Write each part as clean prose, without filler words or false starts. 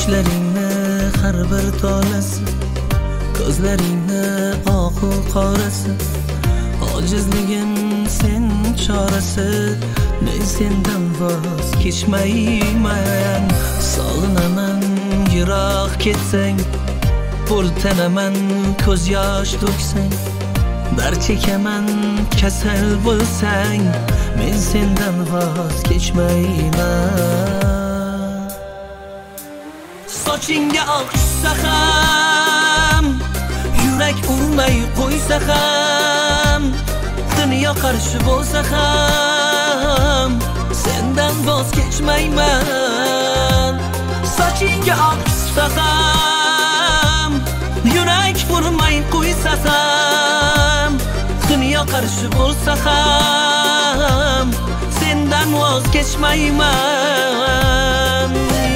sochlaringni har bir tolasi, ko'zlaringni oqu qorasi, ojizligim sen chorasi. Men sendan voz kechmayman, sog'inaman yiroq ketsang, pultanaman ko'z yosh to'ksang, dard chekaman kasal bo'lsang, men sendan voz kechmayman. Sochingga oq tushsa ham, yurak urmay qo'ysa ham, dunyo qarshi bo'lsa ham, sendan voz kechmayman. Sochingga oq tushsa ham, yurak urmay qo'ysa ham, dunyo qarshi bo'lsa ham, sendan voz kechmayman.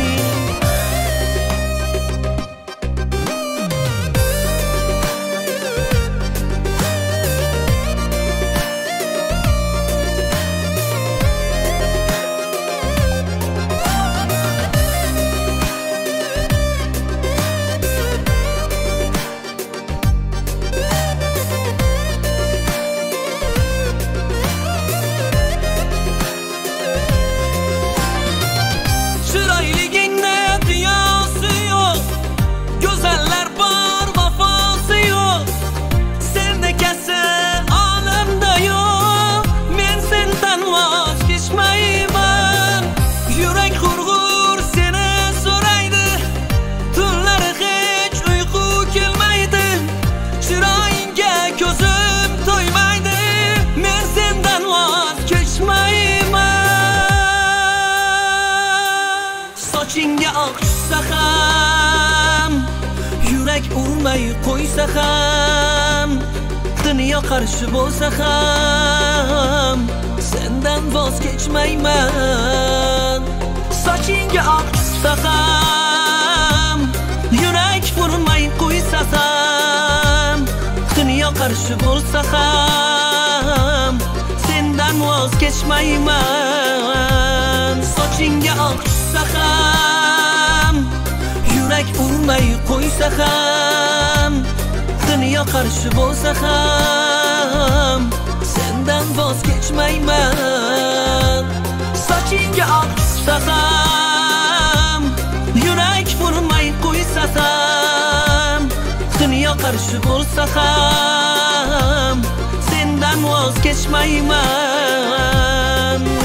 Sochingga oq tushsa ham, yurak urmay qo'ysa ham, dunyo qarshi bo'lsa ham, sendan voz kechmayman. Sochingga oq tushsa ham, yurak urmay qo'ysa ham, dunyo qarshi bo'lsa ham, sendan voz kechmayman. Sochingga oq tushsa ham, yurak urmay qo'ysa ham, dunyo qarshi bo'lsa ham, sendan voz kechmayman. Sochingga oq tushsa ham, yurak urmay qo'ysa ham, dunyo qarshi bo'lsa ham, sendan voz kechmayman.